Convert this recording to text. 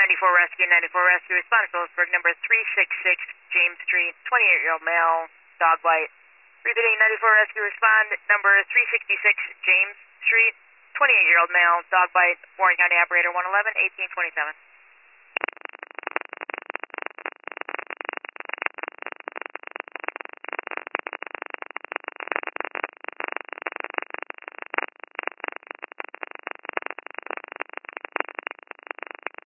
94 Rescue, 94 Rescue, respond to Phillipsburg, number 366 James Street, 28-year-old male, dog bite. Repeating, 94 Rescue, respond, number 366 James Street, 28-year-old male, dog bite, Warren County Operator 111, 1827.